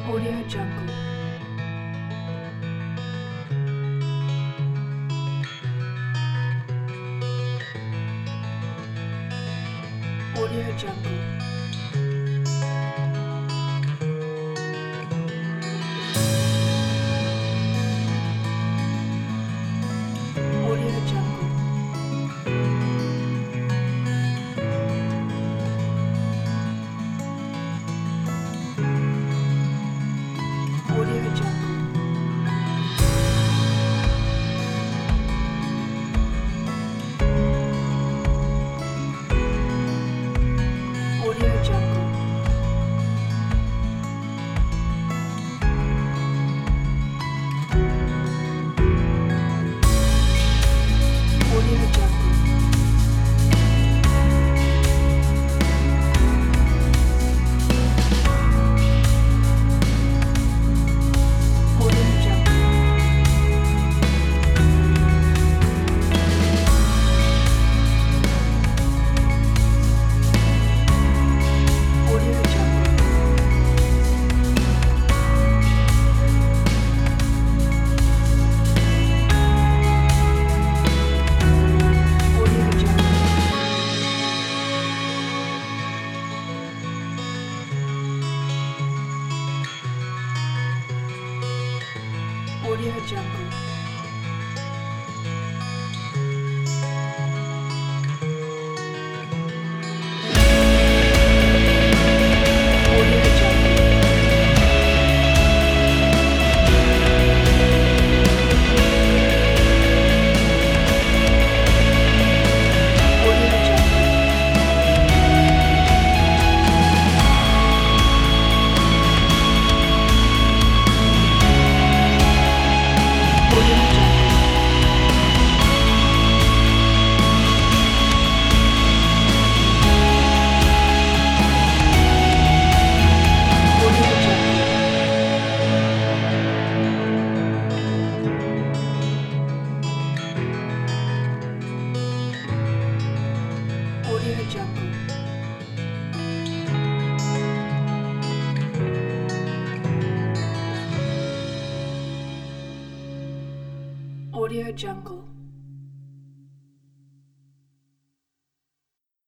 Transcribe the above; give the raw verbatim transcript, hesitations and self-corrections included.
Audio Jungle. Audio Jungle. Audio Jungle. Audio Jungle. Audio Jungle. Audio Jungle. Audio Jungle. Audio Jungle. Audio Jungle. Audio Jungle. Audio Jungle. Audio Jungle. Audio Jungle. Audio Jungle. Audio Jungle. Audio Jungle.